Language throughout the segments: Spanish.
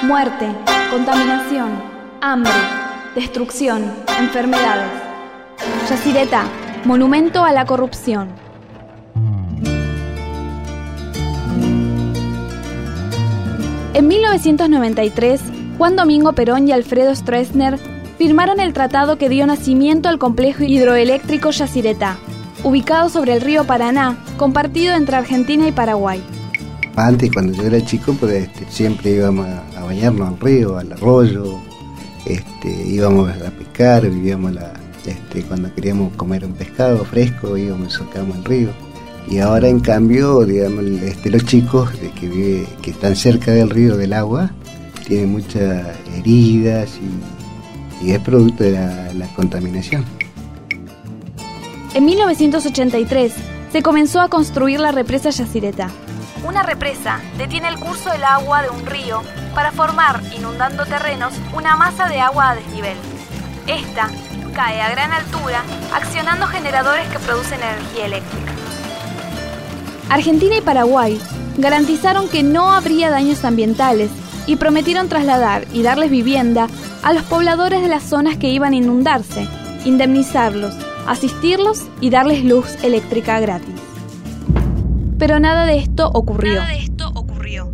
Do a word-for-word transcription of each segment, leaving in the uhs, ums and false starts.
Muerte, contaminación, hambre, destrucción, enfermedades. Yacyretá, monumento a la corrupción. En mil novecientos noventa y tres, Juan Domingo Perón y Alfredo Stroessner firmaron el tratado que dio nacimiento al complejo hidroeléctrico Yacyretá, ubicado sobre el río Paraná, compartido entre Argentina y Paraguay. Antes, cuando yo era chico, pues este, siempre íbamos a, a bañarnos al río, al arroyo, este, íbamos a pescar, vivíamos la, este, cuando queríamos comer un pescado fresco, íbamos y sacábamos al río. Y ahora, en cambio, digamos, este, los chicos de que, vive, que están cerca del río, del agua, tienen muchas heridas y, y es producto de la, la contaminación. En mil novecientos ochenta y tres se comenzó a construir la represa Yacyretá. Una represa detiene el curso del agua de un río para formar, inundando terrenos, una masa de agua a desnivel. Esta cae a gran altura, accionando generadores que producen energía eléctrica. Argentina y Paraguay garantizaron que no habría daños ambientales y prometieron trasladar y darles vivienda a los pobladores de las zonas que iban a inundarse, indemnizarlos, asistirlos y darles luz eléctrica gratis. Pero nada de esto ocurrió. Nada de esto ocurrió.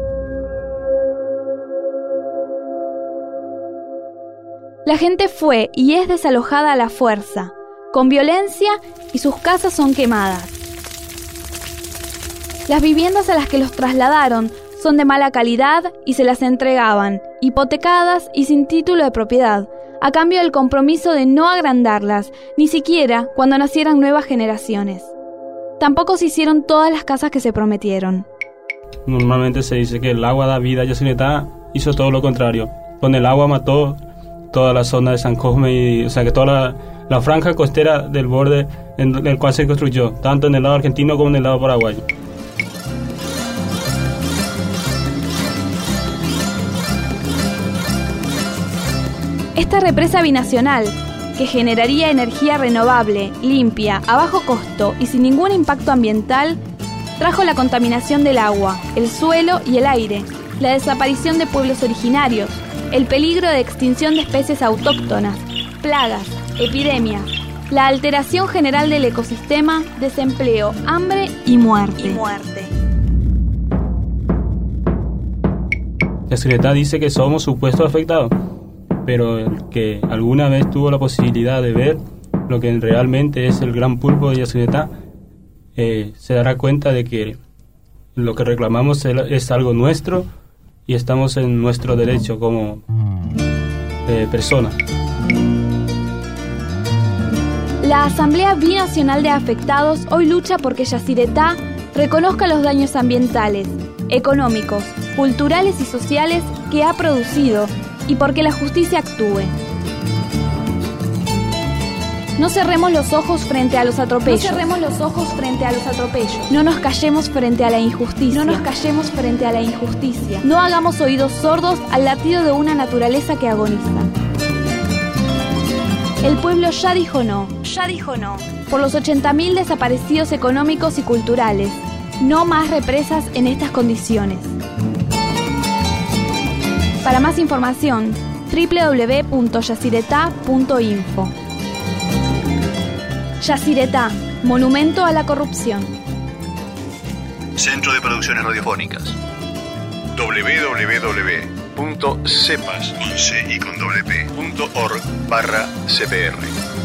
La gente fue y es desalojada a la fuerza, con violencia, y sus casas son quemadas. Las viviendas a las que los trasladaron son de mala calidad y se las entregaban, hipotecadas y sin título de propiedad, a cambio del compromiso de no agrandarlas, ni siquiera cuando nacieran nuevas generaciones. Tampoco se hicieron todas las casas que se prometieron. Normalmente se dice que el agua da vida. Yacyretá hizo todo lo contrario. Con el agua mató toda la zona de San Cosme, y, o sea que toda la, la franja costera del borde en el cual se construyó, tanto en el lado argentino como en el lado paraguayo. Esta represa binacional, que generaría energía renovable, limpia, a bajo costo y sin ningún impacto ambiental, trajo la contaminación del agua, el suelo y el aire, la desaparición de pueblos originarios, el peligro de extinción de especies autóctonas, plagas, epidemias, la alteración general del ecosistema, desempleo, hambre y muerte. Y muerte. Yacyretá dice que somos supuestos afectados, pero el que alguna vez tuvo la posibilidad de ver lo que realmente es el gran pulpo de Yacyretá, eh, se dará cuenta de que lo que reclamamos es algo nuestro y estamos en nuestro derecho como eh, personas. La Asamblea Binacional de Afectados hoy lucha porque Yacyretá reconozca los daños ambientales, económicos, culturales y sociales que ha producido, y porque la justicia actúe. No cerremos los ojos frente a los atropellos. No cerremos los ojos frente a los atropellos. No nos callemos frente a la injusticia. No nos callemos frente a la injusticia. No hagamos oídos sordos al latido de una naturaleza que agoniza. El pueblo ya dijo no. Ya dijo no. Por los ochenta mil desaparecidos económicos y culturales. No más represas en estas condiciones. Para más información, doble u doble u doble u punto yacyretá punto info. Yacyretá, monumento a la corrupción. Centro de Producciones Radiofónicas. doble u doble u doble u punto cepas con C y con doble P punto org barra C P R.